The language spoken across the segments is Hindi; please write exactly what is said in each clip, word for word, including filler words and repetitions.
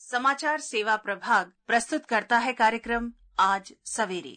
समाचार सेवा प्रभाग प्रस्तुत करता है कार्यक्रम आज सवेरे।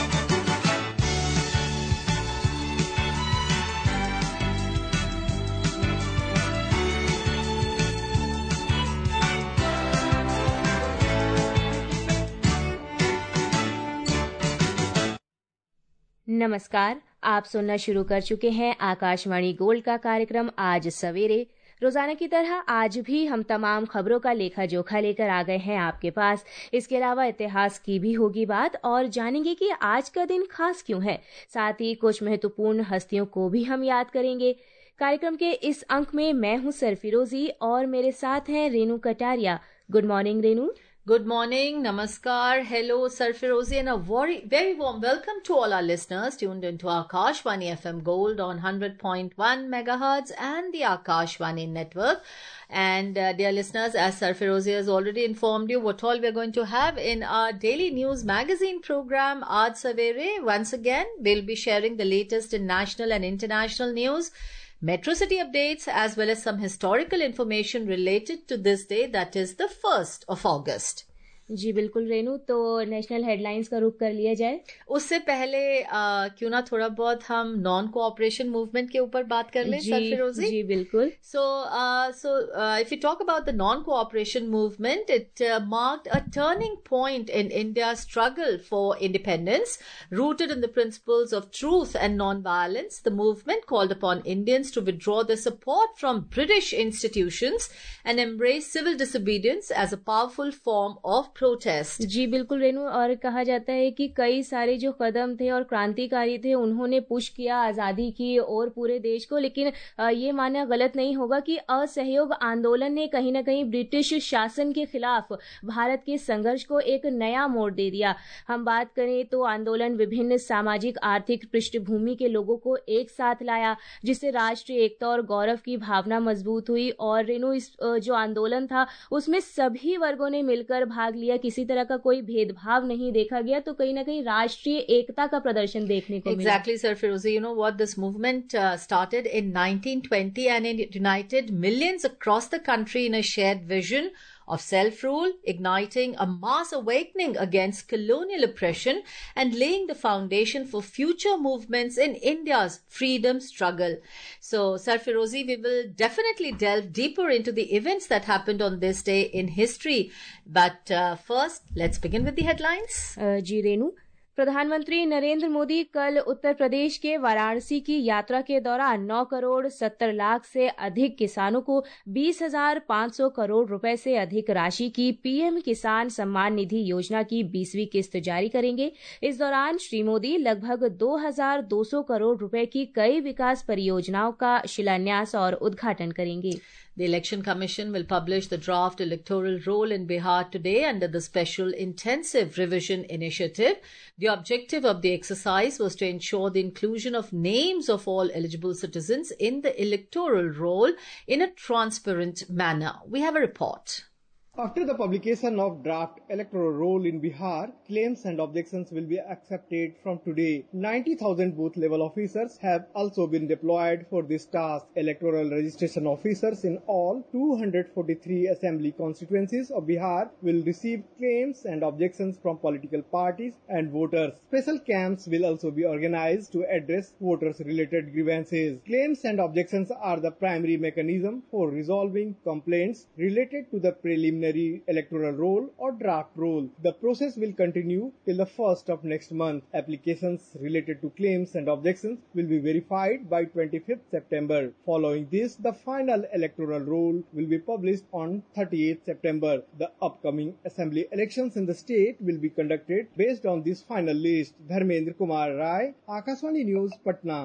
नमस्कार, आप सुनना शुरू कर चुके हैं आकाशवाणी गोल्ड का कार्यक्रम आज सवेरे। रोजाना की तरह आज भी हम तमाम खबरों का लेखा जोखा लेकर आ गए हैं आपके पास। इसके अलावा इतिहास की भी होगी बात और जानेंगे कि आज का दिन खास क्यों है। साथ ही कुछ महत्वपूर्ण हस्तियों को भी हम याद करेंगे। कार्यक्रम के इस अंक में मैं हूं सरफिरोजी और मेरे साथ हैं Renu Kataria. Good morning Renu. Good morning, namaskar, hello, Sarfirozi, and a very, very warm welcome to all our listeners tuned into Akashvani F M Gold on one hundred point one megahertz and the Akashvani network. And uh, dear listeners, as Sarfirozi has already informed you what all we're going to have in our daily news magazine program, Aaj Savere. Once again, we'll be sharing the latest in national and international news, Metro City updates, as well as some historical information related to this day, that is the first of August. जी बिल्कुल रेनू, तो नेशनल हेडलाइंस का रुख कर लिया जाए। उससे पहले आ, क्यों ना थोड़ा बहुत हम नॉन कोऑपरेशन मूवमेंट के ऊपर बात कर लें सरफिरोजी। जी बिल्कुल। So so if you talk about the non cooperation movement, it marked a turning point in India struggle for independence rooted in the principles of truth and non violence. The movement called upon Indians to withdraw the support from British institutions and embrace civil disobedience as a powerful form of protest. जी बिल्कुल रेनू, और कहा जाता है कि कई सारे जो कदम थे और क्रांतिकारी थे उन्होंने पुश किया आजादी की और पूरे देश को, लेकिन ये मानना गलत नहीं होगा कि असहयोग आंदोलन ने कहीं ना कहीं ब्रिटिश शासन के खिलाफ भारत के संघर्ष को एक नया मोड़ दे दिया। हम बात करें तो आंदोलन विभिन्न सामाजिक आर्थिक पृष्ठभूमि के लोगों को एक साथ लाया, जिससे राष्ट्रीय एकता और गौरव की भावना मजबूत हुई। और रेनू, इस जो आंदोलन था उसमें सभी वर्गों ने मिलकर भाग लिया, किसी तरह का कोई भेदभाव नहीं देखा गया, तो कहीं ना कहीं राष्ट्रीय एकता का प्रदर्शन देखने को मिला। Exactly, sir Firozi. You know what? This movement uh, started in nineteen twenty and it united millions across the country in a shared vision of self-rule, igniting a mass awakening against colonial oppression and laying the foundation for future movements in India's freedom struggle. So, Sarfirozi, we will definitely delve deeper into the events that happened on this day in history. But uh, first, let's begin with the headlines. Uh, जी रेनू, प्रधानमंत्री नरेंद्र मोदी कल उत्तर प्रदेश के वाराणसी की यात्रा के दौरान नौ करोड़ सत्तर लाख से अधिक किसानों को बीस हजार पाँच सौ करोड़ रुपए से अधिक राशि की पीएम किसान सम्मान निधि योजना की बीसवीं किस्त जारी करेंगे। इस दौरान श्री मोदी लगभग दो हजार दो सौ करोड़ रुपए की कई विकास परियोजनाओं का शिलान्यास और उद्घाटन करेंगे। The Election Commission will publish the draft electoral roll in Bihar today under the Special Intensive Revision Initiative. The objective of the exercise was to ensure the inclusion of names of all eligible citizens in the electoral roll in a transparent manner. We have a report. After the publication of draft electoral roll in Bihar, claims and objections will be accepted from today. ninety thousand booth level officers have also been deployed for this task. Electoral registration officers in all two hundred forty-three assembly constituencies of Bihar will receive claims and objections from political parties and voters. Special camps will also be organized to address voters related grievances. Claims and objections are the primary mechanism for resolving complaints related to the preliminary electoral roll or draft roll. The process will continue till the first of next month. Applications related to claims and objections will be verified by twenty-fifth September. Following this, the final electoral roll will be published on thirtieth September. The upcoming assembly elections in the state will be conducted based on this final list. Dharmendra Kumar Rai, Akashvani News, Patna.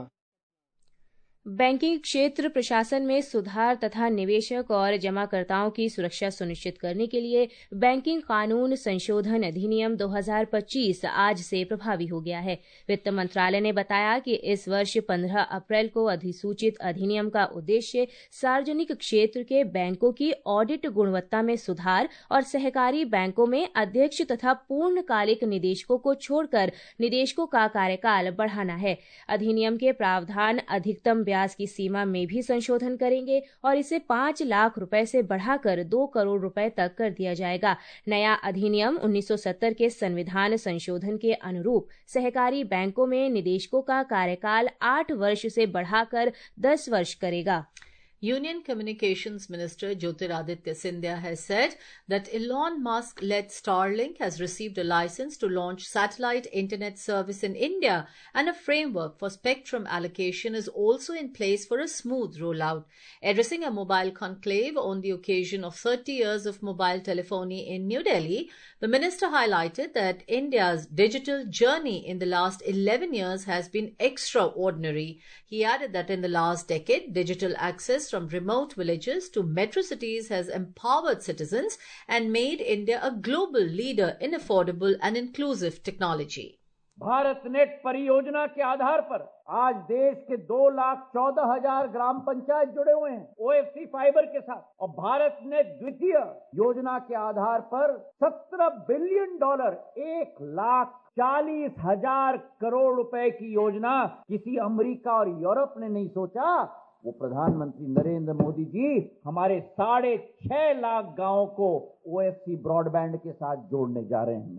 Banking क्षेत्र प्रशासन में सुधार तथा निवेशक और जमाकर्ताओं की सुरक्षा सुनिश्चित करने के लिए बैंकिंग कानून संशोधन अधिनियम दो हजार पच्चीस आज से प्रभावी हो गया है। वित्त मंत्रालय ने बताया कि इस वर्ष पंद्रह अप्रैल को अधिसूचित अधिनियम का उद्देश्य सार्वजनिक क्षेत्र के बैंकों की ऑडिट गुणवत्ता में सुधार और सहकारी बैंकों में अध्यक्ष तथा पूर्णकालिक निदेशकों को छोड़कर निदेशकों का कार्यकाल बढ़ाना है। अधिनियम के प्रावधान अधिकतम ब्याज की सीमा में भी संशोधन करेंगे और इसे पाँच लाख रुपए से बढ़ाकर दो करोड़ रुपए तक कर दिया जाएगा। नया अधिनियम उन्नीस सौ सत्तर के संविधान संशोधन के अनुरूप सहकारी बैंकों में निदेशकों का कार्यकाल आठ वर्ष से बढ़ाकर दस वर्ष करेगा। Union Communications Minister Jyotiraditya Scindia has said that Elon Musk-led Starlink has received a license to launch satellite internet service in India, and a framework for spectrum allocation is also in place for a smooth rollout. Addressing a mobile conclave on the occasion of thirty years of mobile telephony in New Delhi, the minister highlighted that India's digital journey in the last eleven years has been extraordinary. He added that in the last decade, digital access from remote villages to metro cities has empowered citizens and made India a global leader in affordable and inclusive technology. Bharat net परियोजना के आधार पर आज देश के दो लाख चौदह हजार ग्राम पंचायत जुड़े हुए हैं ओएफसी फाइबर के साथ, और भारत नेट द्वितीय योजना के आधार पर सत्रह बिलियन डॉलर एक लाख चालीस हजार करोड़ रुपए की योजना किसी अमेरिका और यूरोप ने नहीं सोचा। वो प्रधानमंत्री नरेंद्र मोदी जी हमारे साढ़े छह लाख गांवों को ओएफसी ब्रॉडबैंड के साथ जोड़ने जा रहे हैं।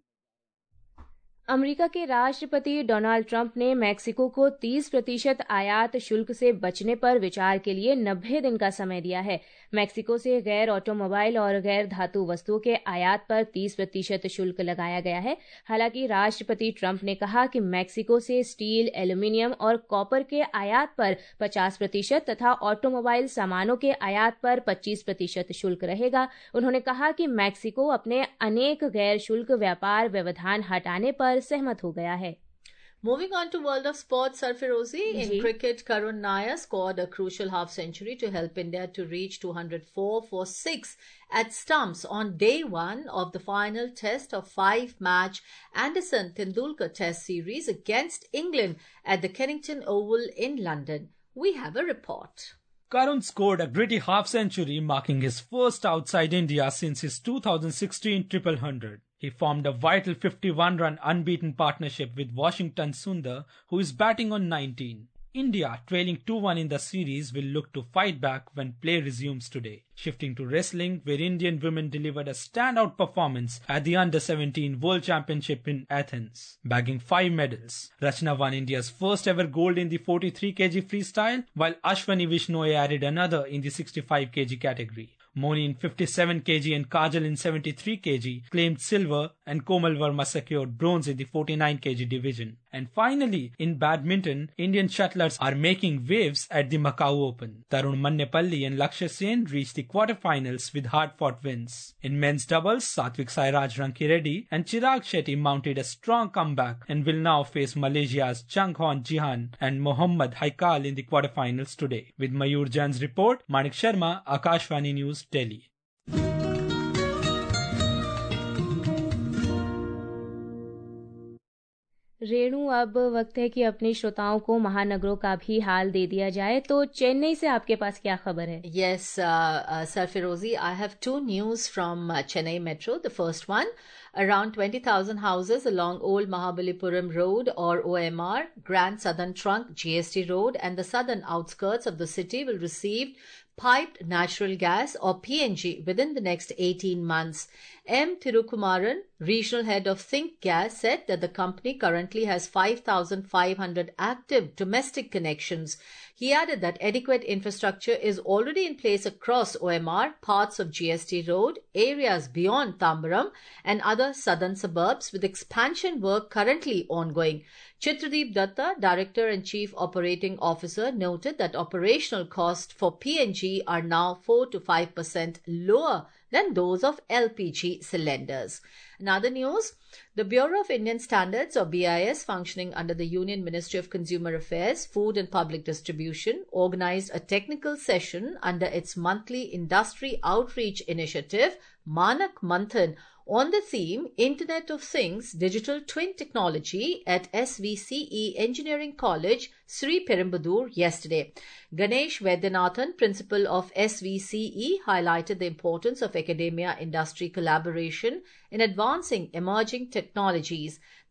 अमेरिका के राष्ट्रपति डोनाल्ड ट्रंप ने मैक्सिको को तीस प्रतिशत आयात शुल्क से बचने पर विचार के लिए नब्बे दिन का समय दिया है। मैक्सिको से गैर ऑटोमोबाइल और गैर धातु वस्तुओं के आयात पर तीस प्रतिशत शुल्क लगाया गया है। हालांकि राष्ट्रपति ट्रंप ने कहा कि मैक्सिको से स्टील, एल्यूमीनियम और कॉपर के आयात पर पचास प्रतिशत तथा ऑटोमोबाइल सामानों के आयात पर पच्चीस प्रतिशत शुल्क रहेगा। उन्होंने कहा कि मैक्सिको अपने अनेक गैर शुल्क व्यापार व्यवधान हटाने पर सहमत हो गया है। Moving on to world of sports, Sarfirozi, in cricket, Karun Nair scored a crucial half century to help India to reach two hundred four for six at stumps on day one of the final test of five-match Anderson Tendulkar Test series against England at the Kennington Oval in London. We have a report. Karun scored a gritty half-century, marking his first outside India since his two thousand sixteen triple hundred. He formed a vital fifty-one run unbeaten partnership with Washington Sundar, who is batting on nineteen. India, trailing two one in the series, will look to fight back when play resumes today. Shifting to wrestling, where Indian women delivered a standout performance at the under seventeen World Championship in Athens, bagging five medals. Rachna won India's first ever gold in the forty-three kilogram freestyle, while Ashwani Vishnoy added another in the sixty-five kilogram category. Moni in fifty-seven kilogram and Kajal in seventy-three kilogram claimed silver, and Komal Verma secured bronze in the forty-nine kilogram division. And finally, in badminton, Indian shuttlers are making waves at the Macau Open. Tarun Mannepalli and Lakshya Sen reached the quarterfinals with hard-fought wins. In men's doubles, Satvik Sairaj Rankireddy and Chirag Shetty mounted a strong comeback and will now face Malaysia's Changhorn Jihan and Mohammad Haikal in the quarterfinals today. With Mayur Jain's report, Manik Sharma, Akashvani News, Delhi. Renu, अब वक्त है कि अपने श्रोताओं को महानगरों का भी हाल दे दिया जाए। तो चेन्नई से आपके पास क्या खबर है? Yes, uh, uh, Sarfirozi, I have two news from uh, Chennai Metro. The first one, around twenty thousand houses along Old Mahabalipuram Road or O M R, Grand Southern Trunk, G S T Road and the southern outskirts of the city will receive piped natural gas or P N G within the next eighteen months. M. Thirukumaran, regional head of Think Gas, said that the company currently has five thousand five hundred active domestic connections. He added that adequate infrastructure is already in place across O M R, parts of G S T Road, areas beyond Tambaram and other southern suburbs, with expansion work currently ongoing. Chitradeep Datta, Director and Chief Operating Officer, noted that operational costs for P N G are now four to five percent lower than those of L P G cylinders. In other news, the Bureau of Indian Standards, or B I S, functioning under the Union Ministry of Consumer Affairs, Food and Public Distribution, organized a technical session under its monthly industry outreach initiative, Manak Manthan, on the theme Internet of Things, Digital Twin Technology at S V C E Engineering College, Sri Perumbudur, yesterday. Ganesh Vaidyanathan, principal of S V C E, highlighted the importance of academia-industry collaboration in advancing emerging technologies. The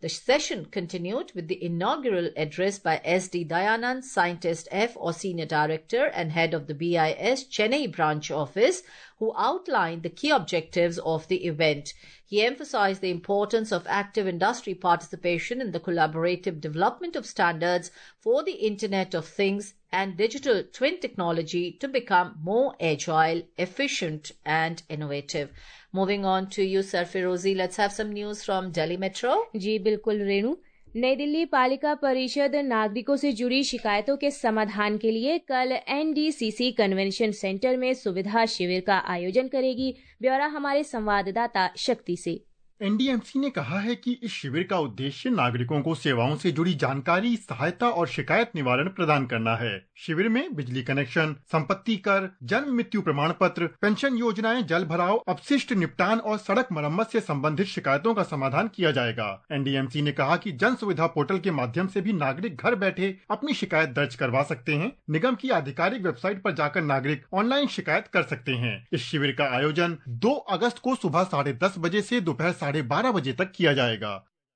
The session continued with the inaugural address by S D Dayanand, Scientist F or Senior Director and Head of the B I S Chennai Branch Office, who outlined the key objectives of the event. He emphasized the importance of active industry participation in the collaborative development of standards for the Internet of Things and digital twin technology to become more agile, efficient and innovative. Moving on to you, Sarfirozi, let's have some news from Delhi Metro. जी बिल्कुल रेणु। नई दिल्ली पालिका परिषद नागरिकों से जुड़ी शिकायतों के समाधान के लिए कल एनडीसीसी कन्वेंशन सेंटर में सुविधा शिविर का आयोजन करेगी। ब्यौरा हमारे संवाददाता शक्ति से। एनडीएमसी ने कहा है कि इस शिविर का उद्देश्य नागरिकों को सेवाओं से जुड़ी जानकारी, सहायता और शिकायत निवारण प्रदान करना है। शिविर में बिजली कनेक्शन, संपत्ति कर, जन्म मृत्यु प्रमाण पत्र, पेंशन योजनाएं, जल भराव, अपशिष्ट निपटान और सड़क मरम्मत से संबंधित शिकायतों का समाधान किया जाएगा। एनडीएमसी ने कहा कि जन सुविधा पोर्टल के माध्यम से भी नागरिक घर बैठे अपनी शिकायत दर्ज करवा सकते हैं। निगम की आधिकारिक वेबसाइट पर जाकर नागरिक ऑनलाइन शिकायत कर सकते हैं। इस शिविर का आयोजन दो अगस्त को सुबह साढ़े दस बजे से दोपहर साढ़े बारह बजे तक किया जाएगा।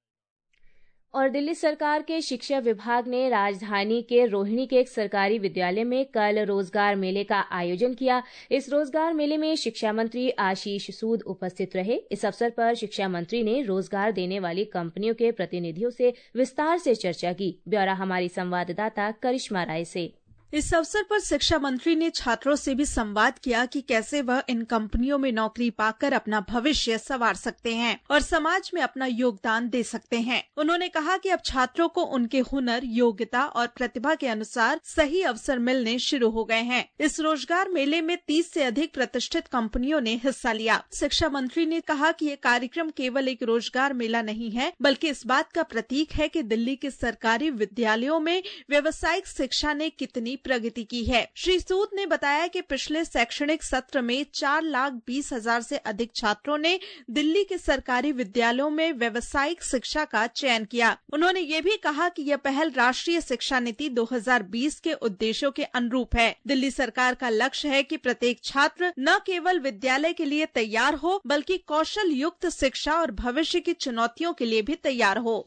और दिल्ली सरकार के शिक्षा विभाग ने राजधानी के रोहिणी के एक सरकारी विद्यालय में कल रोजगार मेले का आयोजन किया। इस रोजगार मेले में शिक्षा मंत्री आशीष सूद उपस्थित रहे। इस अवसर पर शिक्षा मंत्री ने रोजगार देने वाली कंपनियों के प्रतिनिधियों से विस्तार से चर्चा की। ब्यौरा हमारी संवाददाता करिश्मा राय से। इस अवसर पर शिक्षा मंत्री ने छात्रों से भी संवाद किया कि कैसे वह इन कंपनियों में नौकरी पाकर अपना भविष्य संवार सकते हैं और समाज में अपना योगदान दे सकते हैं। उन्होंने कहा कि अब छात्रों को उनके हुनर, योग्यता और प्रतिभा के अनुसार सही अवसर मिलने शुरू हो गए हैं। इस रोजगार मेले में तीस से अधिक प्रतिष्ठित कंपनियों ने हिस्सा लिया। शिक्षा मंत्री ने कहा कि ये कार्यक्रम केवल एक रोजगार मेला नहीं है, बल्कि इस बात का प्रतीक है कि दिल्ली के सरकारी विद्यालयों में व्यावसायिक शिक्षा ने कितनी प्रगति की है। श्री सूद ने बताया कि पिछले शैक्षणिक सत्र में चार लाख बीस हजार से अधिक छात्रों ने दिल्ली के सरकारी विद्यालयों में व्यावसायिक शिक्षा का चयन किया। उन्होंने ये भी कहा कि यह पहल राष्ट्रीय शिक्षा नीति दो हज़ार बीस के उद्देश्यों के अनुरूप है। दिल्ली सरकार का लक्ष्य है कि प्रत्येक छात्र न केवल विद्यालय के लिए तैयार हो, बल्कि कौशल युक्त शिक्षा और भविष्य की चुनौतियों के लिए भी तैयार हो।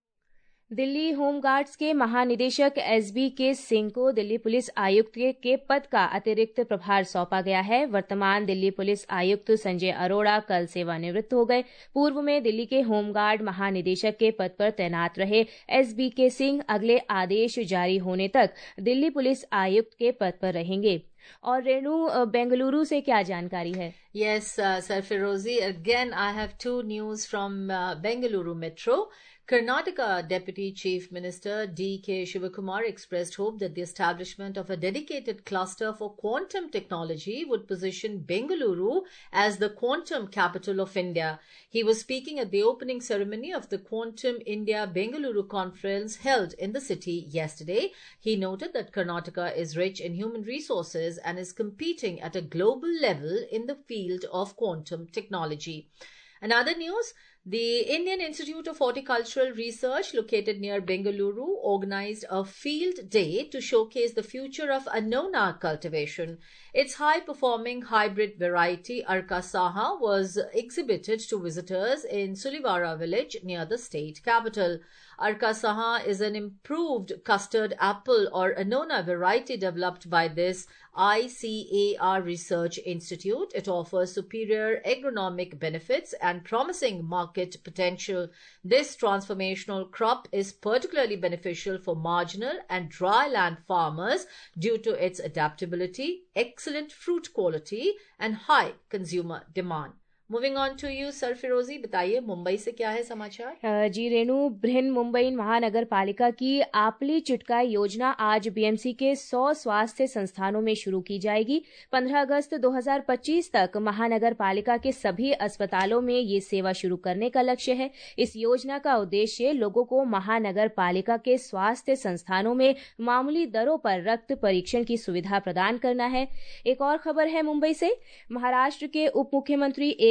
दिल्ली होमगार्ड्स के महानिदेशक एस बी के सिंह को दिल्ली पुलिस आयुक्त के पद का अतिरिक्त प्रभार सौंपा गया है। वर्तमान दिल्ली पुलिस आयुक्त संजय अरोड़ा कल सेवानिवृत्त हो गए। पूर्व में दिल्ली के होमगार्ड महानिदेशक के पद पर तैनात रहे एस बी के सिंह अगले आदेश जारी होने तक दिल्ली पुलिस आयुक्त के पद पर रहेंगे। और रेणु, बेंगलुरु से क्या जानकारी है? Yes, uh, Sarfirozi, again I have two news from uh, Bengaluru Metro. Karnataka Deputy Chief Minister D K Shivakumar expressed hope that the establishment of a dedicated cluster for quantum technology would position Bengaluru as the quantum capital of India. He was speaking at the opening ceremony of the Quantum India Bengaluru conference held in the city yesterday. He noted that Karnataka is rich in human resources and is competing at a global level in the field of quantum technology. Another news, the Indian Institute of Horticultural Research located near Bengaluru organized a field day to showcase the future of annona cultivation. Its high-performing hybrid variety Arka Saha was exhibited to visitors in Sulivara village near the state capital. Arka Saha is an improved custard apple or annona variety developed by this I C A R Research Institute. It offers superior agronomic benefits and promising market potential. This transformational crop is particularly beneficial for marginal and dry land farmers due to its adaptability, excellent fruit quality and high consumer demand. Moving on to you सरफिरोजी, बताइए मुंबई से क्या है समाचार? जी रेणु, बृहन मुंबई महानगर पालिका की आपली चिटका योजना आज बीएमसी के सौ स्वास्थ्य संस्थानों में शुरू की जाएगी। पंद्रह अगस्त दो हज़ार पच्चीस तक महानगर पालिका के सभी अस्पतालों में ये सेवा शुरू करने का लक्ष्य है। इस योजना का उद्देश्य लोगों को महानगर पालिका के स्वास्थ्य संस्थानों में मामूली दरों पर रक्त परीक्षण की सुविधा प्रदान करना है। एक और खबर है मुंबई से, महाराष्ट्र के उप मुख्यमंत्री एक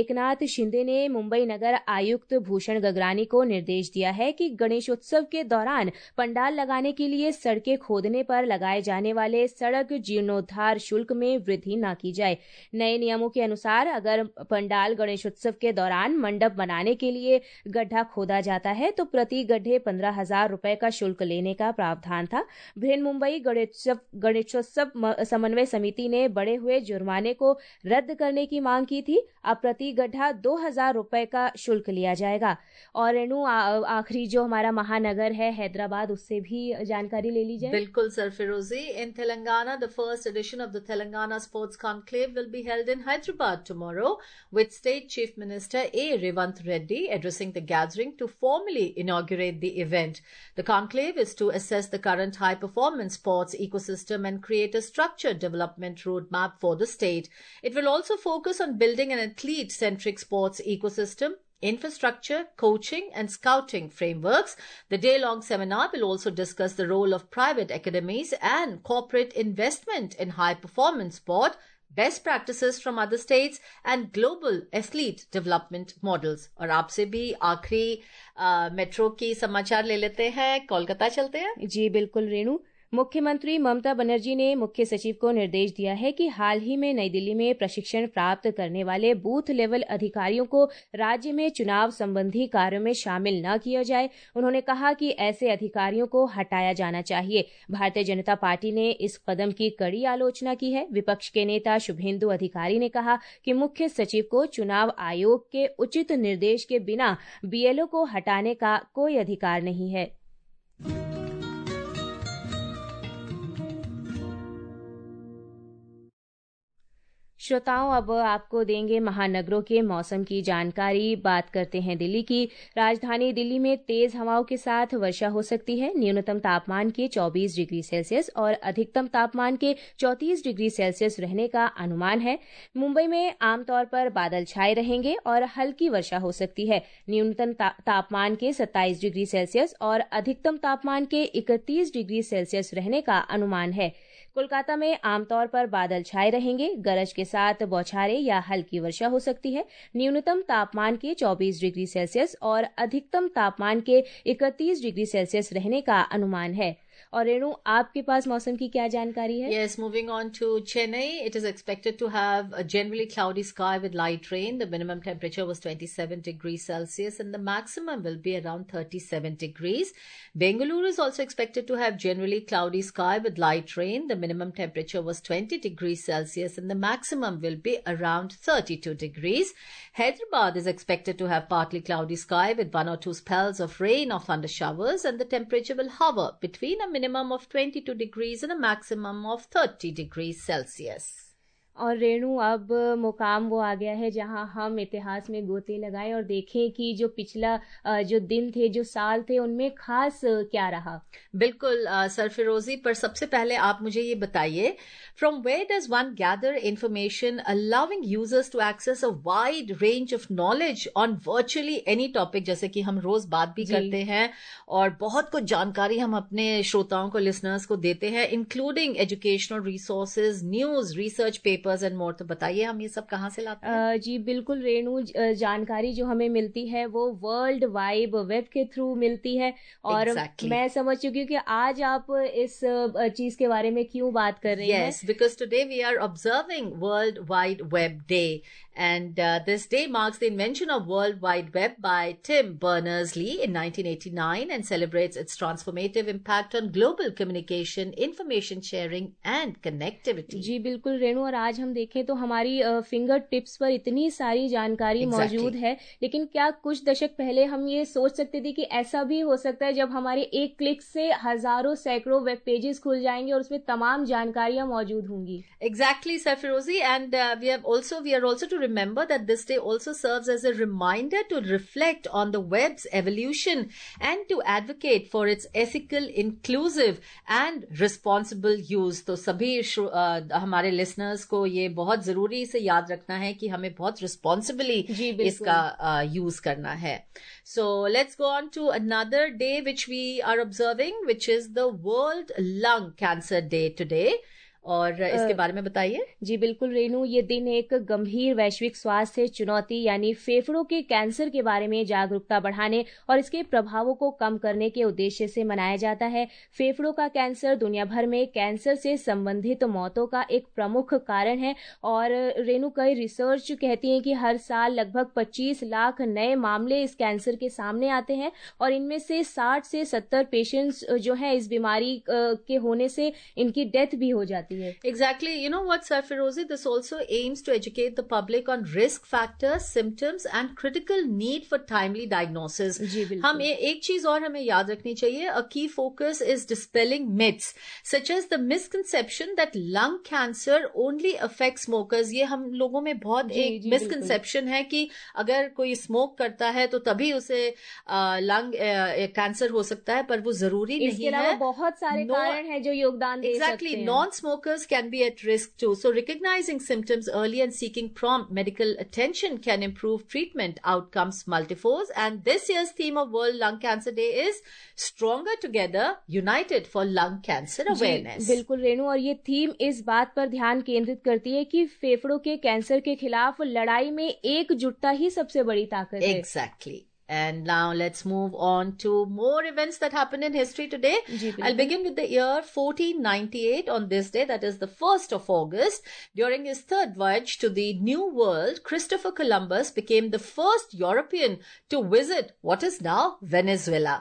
एकनाथ शिंदे ने मुंबई नगर आयुक्त भूषण गगरानी को निर्देश दिया है कि गणेशोत्सव के दौरान पंडाल लगाने के लिए सड़कें खोदने पर लगाए जाने वाले सड़क जीर्णोद्धार शुल्क में वृद्धि न की जाए। नए नियमों के अनुसार अगर पंडाल गणेशोत्सव के दौरान मंडप बनाने के लिए गड्ढा खोदा जाता है तो प्रति गड्ढे पंद्रह हजार रुपए का शुल्क लेने का प्रावधान था। बृहन मुंबई गणेशोत्सव गणेशोत्सव समन्वय समिति ने बढ़े हुए जुर्माने को रद्द करने की मांग की थी। अब प्रति गड्ढा दो हजार रुपए का शुल्क लिया जाएगा। और रेणु आखिरी जो हमारा महानगर है हैदराबाद, उससे भी जानकारी ले ली जाए। बिल्कुल सरफिरोजी। In Telangana the first edition of the Telangana sports conclave will be held in Hyderabad tomorrow with State Chief Minister A. Revant Reddy addressing the gathering to formally inaugurate the event. The conclave is to assess the current high-performance sports ecosystem and create a structured development roadmap for the state. It will also focus on building an athlete-centric sports ecosystem, infrastructure, coaching and scouting frameworks. The day-long seminar will also discuss the role of private academies and corporate investment in high-performance sport, best practices from other states and global athlete development models. और आपसे भी आखिरी मेट्रो की समाचार ले लेते हैं, कोलकाता चलते हैं। जी बिल्कुल रेणु। मुख्यमंत्री ममता बनर्जी ने मुख्य सचिव को निर्देश दिया है कि हाल ही में नई दिल्ली में प्रशिक्षण प्राप्त करने वाले बूथ लेवल अधिकारियों को राज्य में चुनाव संबंधी कार्यों में शामिल न किया जाए। उन्होंने कहा कि ऐसे अधिकारियों को हटाया जाना चाहिए। भारतीय जनता पार्टी ने इस कदम की कड़ी आलोचना की है। विपक्ष के नेता शुभेंदु अधिकारी ने कहा कि मुख्य सचिव को चुनाव आयोग के उचित निर्देश के बिना बीएलओ को हटाने का कोई अधिकार नहीं है। श्रोताओं, अब आपको देंगे महानगरों के मौसम की जानकारी। बात करते हैं दिल्ली की। राजधानी दिल्ली में तेज हवाओं के साथ वर्षा हो सकती है। न्यूनतम तापमान के चौबीस डिग्री सेल्सियस और अधिकतम तापमान के चौंतीस डिग्री सेल्सियस रहने का अनुमान है। मुंबई में आमतौर पर बादल छाए रहेंगे और हल्की वर्षा हो सकती है। न्यूनतम ता, तापमान के सत्ताईस डिग्री सेल्सियस और अधिकतम तापमान के इकतीस डिग्री सेल्सियस रहने का अनुमान है। कोलकाता में आमतौर पर बादल छाए रहेंगे, गरज के साथ बौछारें या हल्की वर्षा हो सकती है। न्यूनतम तापमान के चौबीस डिग्री सेल्सियस और अधिकतम तापमान के इकतीस डिग्री सेल्सियस रहने का अनुमान है। और रेणु, आपके पास मौसम की क्या जानकारी है? Yes, moving on to Chennai, it is expected to have a generally cloudy sky with light rain. The minimum temperature was twenty-seven degrees Celsius and the maximum will be around thirty-seven degrees. Bengaluru is also expected to have generally cloudy sky with light rain. The minimum temperature was twenty degrees Celsius and the maximum will be around thirty-two degrees. Hyderabad is expected to have partly cloudy sky with one or two spells of rain or thunder showers and the temperature will hover between a minimum of twenty-two degrees and a maximum of thirty degrees Celsius. और रेणु, अब मुकाम वो आ गया है जहां हम इतिहास में गोते लगाएं और देखें कि जो पिछला जो दिन थे, जो साल थे, उनमें खास क्या रहा। बिल्कुल सरफिरोजी, पर सबसे पहले आप मुझे ये बताइए, from where does one gather information allowing users to access a wide range of knowledge on virtually any topic, जैसे कि हम रोज बात भी करते हैं और बहुत कुछ जानकारी हम अपने श्रोताओं को, लिसनर्स को देते हैं, including educational resources, news, research paper and more. तो बताइए हम ये सब कहाँ से लाते हैं? जी बिल्कुल रेणु, जानकारी जो हमें मिलती है वो वर्ल्ड वाइड वेब के थ्रू मिलती है। और exactly. मैं समझ चुकी हूँ कि आज आप इस चीज के बारे में क्यों बात कर रही हैं? Yes, because today we are observing World Wide Web Day. And uh, this day marks the invention of World Wide Web by Tim Berners-Lee in nineteen eighty-nine and celebrates its transformative impact on global communication, information sharing and connectivity. जी बिल्कुल रेणु, और आज हम देखें तो हमारी फिंगर टिप्स पर इतनी सारी जानकारी exactly. मौजूद है। लेकिन क्या कुछ दशक पहले हम ये सोच सकते थे कि ऐसा भी हो सकता है जब हमारे एक क्लिक से हजारों सैकड़ों वेब पेजेस खुल जाएंगे और उसमें तमाम जानकारियां मौजूद होंगी। Exactly, Sarfirozi, and uh, we have also we are also to remember that this day also serves as a reminder to reflect on the web's evolution and to advocate for its ethical, inclusive and responsible use. तो सभी uh, हमारे listeners को ये बहुत जरूरी से याद रखना है कि हमें बहुत responsibly इसका uh, use करना है. So let's go on to another day which we are observing, which is the World Lung Cancer Day today. और इसके बारे में बताइए। जी बिल्कुल रेनू, ये दिन एक गंभीर वैश्विक स्वास्थ्य चुनौती यानी फेफड़ों के कैंसर के बारे में जागरूकता बढ़ाने और इसके प्रभावों को कम करने के उद्देश्य से मनाया जाता है। फेफड़ों का कैंसर दुनिया भर में कैंसर से संबंधित मौतों का एक प्रमुख कारण है और रेनू, कई रिसर्च कहती है कि हर साल लगभग पच्चीस लाख नए मामले इस कैंसर के सामने आते हैं और इनमें से साठ से सत्तर पेशेंट्स जो हैं इस बीमारी के होने से इनकी डेथ भी हो जाती है। Exactly. You know what, Sarfirozi, this also aims to educate the public on risk factors, symptoms and critical need for timely diagnosis. जी बिल्कुल। हम एक चीज और हमें याद रखनी चाहिए, a key focus is dispelling myths such as the misconception that lung cancer only affects smokers. ये हम लोगों में बहुत एक misconception है कि अगर कोई स्मोक करता है तो तभी उसे लंग कैंसर हो सकता है, पर वो जरूरी नहीं है। इसके अलावा बहुत सारे कारण हैं जो योगदान दे सकते हैं। Exactly. Non-smokers can be at risk too. So recognizing symptoms early and seeking prompt medical attention can improve treatment outcomes multifold. And this year's theme of World Lung Cancer Day is Stronger Together, United for Lung Cancer Awareness. बिल्कुल रेनू, और ये थीम इस बात पर ध्यान केंद्रित करती है कि फेफड़ों के कैंसर के खिलाफ लड़ाई में एकजुटता ही सबसे बड़ी ताकत है। Exactly. And now let's move on to more events that happened in history today. I'll begin with the year fourteen ninety-eight. On this day, that is the first of August, during his third voyage to the New World, Christopher Columbus became the first European to visit what is now Venezuela.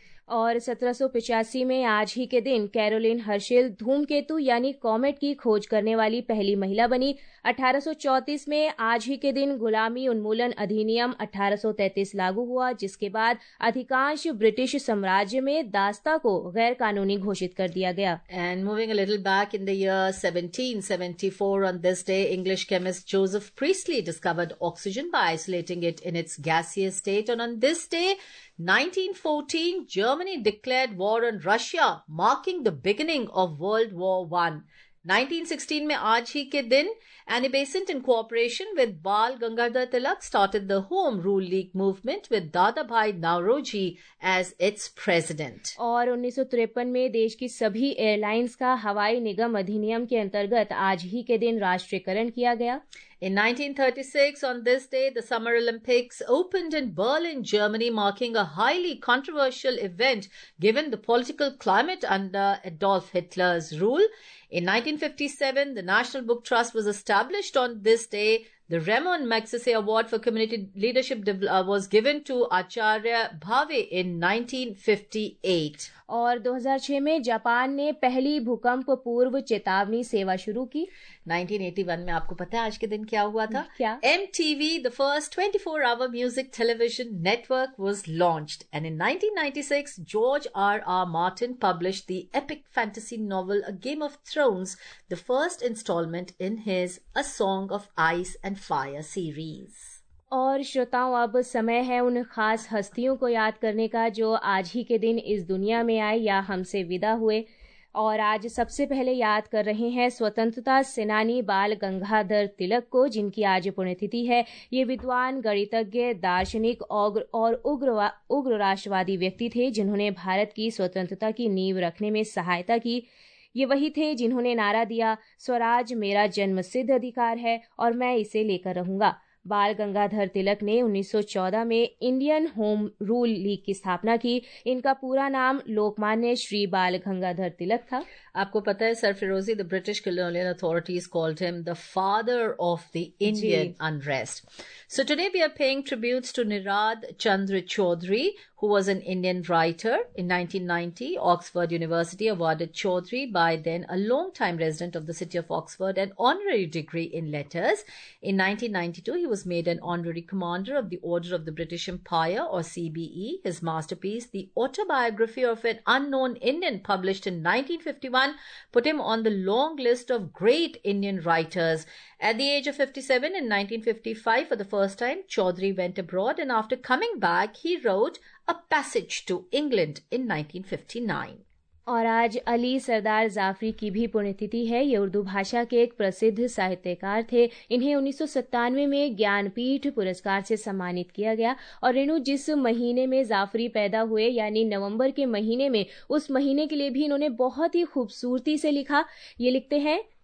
और सत्रह सौ पचासी में आज ही के दिन कैरोलिन हर्शेल धूमकेतु यानी कॉमेट की खोज करने वाली पहली महिला बनी। अठारह सौ चौंतीस में आज ही के दिन गुलामी उन्मूलन अधिनियम अठारह सौ तैंतीस लागू हुआ, जिसके बाद अधिकांश ब्रिटिश साम्राज्य में दास्ता को गैर कानूनी घोषित कर दिया गया। And moving a little back in the year seventeen seventy-four, on this day, English chemist Joseph Priestley discovered oxygen by isolating it in its gaseous state. And on this day, nineteen fourteen, Germany declared war on Russia, marking the beginning of World War One. nineteen sixteen में आज ही के दिन Annie Besant, in cooperation with Bal Gangadhar Tilak, started the Home Rule League movement with Dadabhai Nauroji as its president. और उन्नीस सौ तिरपन में देश की सभी एयरलाइंस का हवाई निगम अधिनियम के अंतर्गत आज ही के दिन राष्ट्रीयकरण किया गया। In nineteen thirty-six, on this day, the Summer Olympics opened in Berlin, Germany, marking a highly controversial event given the political climate under Adolf Hitler's rule. In nineteen fifty-seven, the National Book Trust was established. On this day, the Ramon Magsaysay Award for Community Leadership uh, was given to Acharya Bhave in nineteen fifty-eight. और दो हज़ार छह में जापान ने पहली भूकंप पूर्व चेतावनी सेवा शुरू की। nineteen eighty-one में आपको पता है आज के दिन क्या हुआ था? क्या? M T V, the first twenty-four hour music television network, was launched. And in nineteen ninety-six, George R R Martin published the epic fantasy novel A Game of Thrones, the first installment in his A Song of Ice and Fire series. और श्रोताओं, अब समय है उन खास हस्तियों को याद करने का जो आज ही के दिन इस दुनिया में आए या हमसे विदा हुए। और आज सबसे पहले याद कर रहे हैं स्वतंत्रता सेनानी बाल गंगाधर तिलक को, जिनकी आज पुण्यतिथि है। ये विद्वान, गणितज्ञ, दार्शनिक और उग्र उग्र राष्ट्रवादी व्यक्ति थे जिन्होंने भारत की स्वतंत्रता की नींव रखने में सहायता की। ये वही थे जिन्होंने नारा दिया, स्वराज मेरा जन्मसिद्ध अधिकार है और मैं इसे लेकर रहूंगा। बाल गंगाधर तिलक ने उन्नीस सौ चौदह में इंडियन होम रूल लीग की स्थापना की। इनका पूरा नाम लोकमान्य श्री बाल गंगाधर तिलक था। आपको पता है सरफिरोजी, the British colonial authorities called him the father of the Indian unrest. So today we are paying tributes to Nirad Chandra Chaudhary, who was an Indian writer. In nineteen ninety, Oxford University awarded Chaudhary, by then a long-time resident of the city of Oxford, an honorary degree in letters. In nineteen ninety-two, he was made an honorary commander of the Order of the British Empire, or C B E. His masterpiece, The Autobiography of an Unknown Indian, published in nineteen fifty-one, put him on the long list of great Indian writers. At the age of fifty-seven, in nineteen fifty-five, for the first time, Chaudhary went abroad, and after coming back, he wrote A Passage to England in nineteen fifty-nine. और आज अली सरदार जाफरी की भी पुण्यतिथि है। ये उर्दू भाषा के एक प्रसिद्ध साहित्यकार थे। इन्हें उन्नीस सौ सत्तानवे में ज्ञानपीठ पुरस्कार से सम्मानित किया गया। और रेणु, जिस महीने में जाफरी पैदा हुए यानी नवंबर के महीने में, उस महीने के लिए भी इन्होंने बहुत ही खूबसूरती से लिखा। ये लिखते हैं,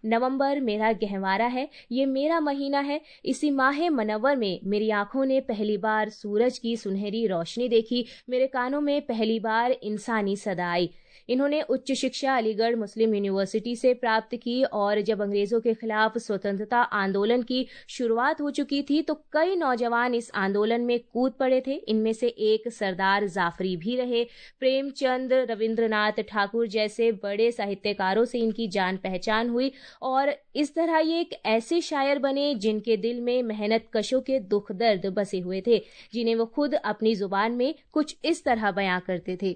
नवंबर मेरा गहवारा है, ये मेरा महीना है। इसी माह मनव्वर में मेरी आंखों ने पहली बार सूरज की सुनहरी रोशनी देखी, मेरे कानों में पहली बार इंसानी सदा आई। इन्होंने उच्च शिक्षा अलीगढ़ मुस्लिम यूनिवर्सिटी से प्राप्त की और जब अंग्रेजों के खिलाफ स्वतंत्रता आंदोलन की शुरुआत हो चुकी थी तो कई नौजवान इस आंदोलन में कूद पड़े थे। इनमें से एक सरदार जाफरी भी रहे। प्रेमचंद, रविंद्रनाथ ठाकुर जैसे बड़े साहित्यकारों से इनकी जान पहचान हुई और इस तरह ये एक ऐसे शायर बने जिनके दिल में मेहनत कशों के दुख दर्द बसे हुए थे, जिन्हें वो खुद अपनी जुबान में कुछ इस तरह बयां करते थे।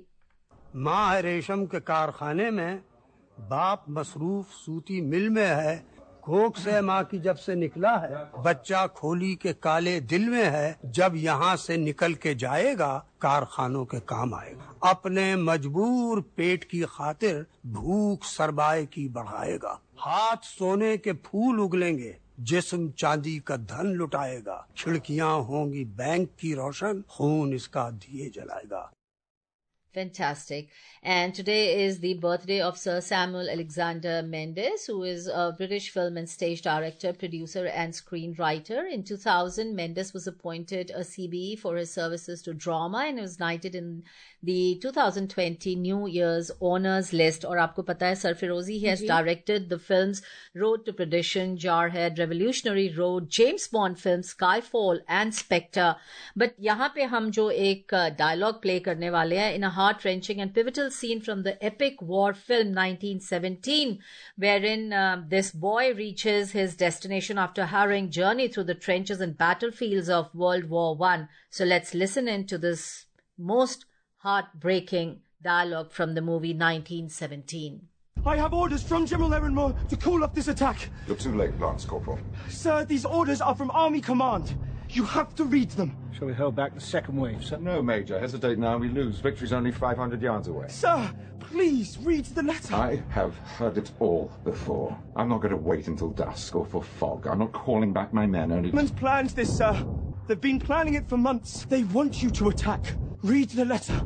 माँ है रेशम के कारखाने में, बाप मसरूफ सूती मिल में है। कोख से माँ की जब से निकला है, बच्चा खोली के काले दिल में है। जब यहाँ से निकल के जाएगा, कारखानों के काम आएगा। अपने मजबूर पेट की खातिर भूख सरमाए की बढ़ाएगा। हाथ सोने के फूल उगलेंगे, जिस्म चांदी का धन लुटाएगा। खिड़कियाँ होंगी बैंक की रोशन, खून इसका दिए जलाएगा। Fantastic. And today is the birthday of Sir Samuel Alexander Mendes, who is a British film and stage director, producer, and screenwriter. In two thousand, Mendes was appointed a C B E for his services to drama and was knighted in the two thousand twenty New Year's Honours List. और आपको पता है, सरफिरोजी, he has directed the films Road to Perdition, Jarhead, Revolutionary Road, James Bond films, Skyfall and Spectre. But यहाँ पे हम जो एक dialogue play करने वाले हैं in a heart-wrenching and pivotal scene from the epic war film nineteen seventeen, wherein uh, this boy reaches his destination after a harrowing journey through the trenches and battlefields of World War One. So let's listen into this most heartbreaking dialogue from the movie nineteen seventeen. I have orders from General Erenmore to call off this attack. You're too late, Lance Corporal. Sir, these orders are from Army Command. You have to read them. Shall we hold back the second wave, sir? No, Major. Hesitate now, we lose. Victory's only five hundred yards away. Sir, please read the letter. I have heard it all before. I'm not going to wait until dusk or for fog. I'm not calling back my men, only... Man's planned this, sir. They've been planning it for months. They want you to attack. Read the letter.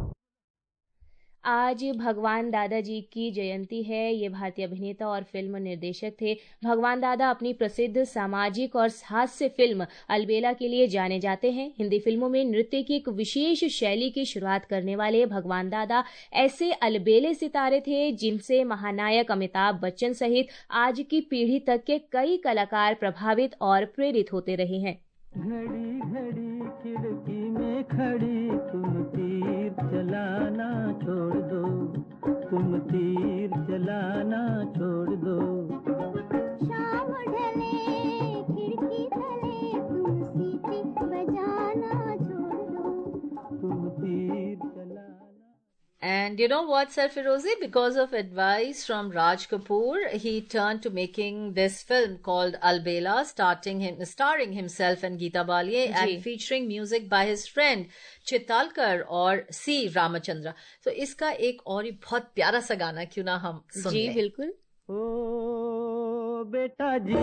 आज भगवान दादा जी की जयंती है। ये भारतीय अभिनेता और फिल्म निर्देशक थे। भगवान दादा अपनी प्रसिद्ध सामाजिक और हास्य फिल्म अलबेला के लिए जाने जाते हैं। हिंदी फिल्मों में नृत्य की एक विशेष शैली की शुरुआत करने वाले भगवान दादा ऐसे अलबेले सितारे थे जिनसे महानायक अमिताभ बच्चन सहित आज की पीढ़ी तक के कई कलाकार प्रभावित और प्रेरित होते रहे हैं। घड़ी घड़ी खिड़की में खड़ी तुम तीर चलाना छोड़ दो, तुम तीर चलाना छोड़ दो। शाम ढले खिड़की तले तुम सीटी बजाना छोड़ दो, तुम तीर चलाना। And you know what, Sarfirozi? Because of advice from Raj Kapoor, he turned to making this film called Albela, starting him, starring himself and Geeta Baliye and featuring music by his friend Chitalkar और C Ramachandra. So इसका एक और ही बहुत प्यारा सा गाना क्यों ना हम सुन लें? जी बिल्कुल। ओ बेटा जी,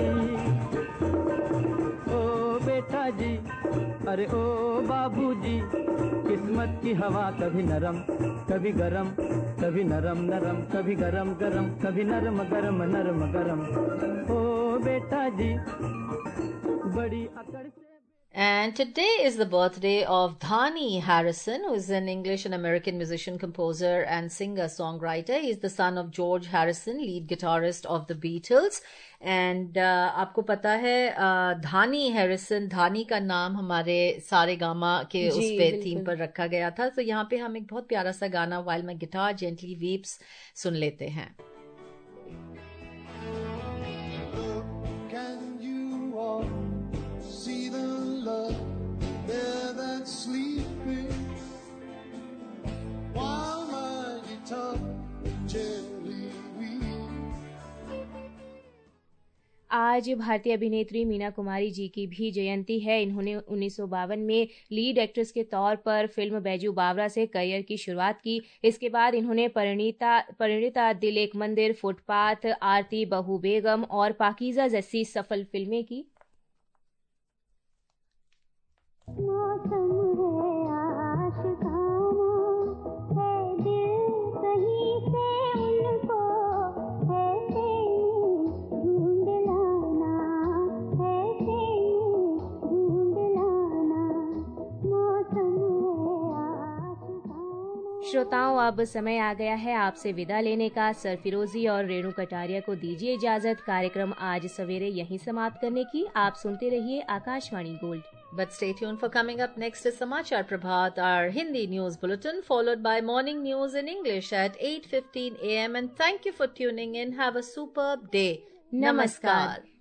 ओ बेटा जी, अरे ओ बाबूजी, किस्मत की हवा कभी नरम कभी गरम, कभी नरम नरम कभी गरम गरम, कभी नरम गरम नरम गरम। ओ बेटा जी, बड़ी अकड़ से। And today is the birthday of Dhani Harrison, who is an English and American musician, composer, and singer-songwriter. He is the son of George Harrison, lead guitarist of the Beatles. And uh, आपको पता है uh, धानी हैरिसन, धानी का नाम हमारे सारे गामा के उस पे थीम पर रखा गया था। तो यहाँ पे हम एक बहुत प्यारा सा गाना While My Guitar Gently Weeps सुन लेते हैं। Can you all see the love there that's sleeping while my guitar gently weeps? आज भारतीय अभिनेत्री मीना कुमारी जी की भी जयंती है। इन्होंने उन्नीस सौ बावन में लीड एक्ट्रेस के तौर पर फिल्म बैजू बावरा से करियर की शुरुआत की। इसके बाद इन्होंने परिणीता परिणीता दिल एक मंदिर, फुटपाथ, आरती, बहू बेगम और पाकीज़ा जैसी सफल फिल्में की। मौसम है आशिकाना, है दिल कहीं से उनको ऐसे ही श्रोताओं, अब समय आ गया है आपसे विदा लेने का। सरफिरोजी और रेणु कटारिया को दीजिए इजाजत। कार्यक्रम आज सवेरे यहीं समाप्त करने की। आप सुनते रहिए Akashvani gold. But stay tuned for coming up next is Samachar Prabhat, our Hindi news bulletin, followed by morning news in English at eight fifteen a m. And thank you for tuning in. Have a superb day. Namaskar. Namaskar.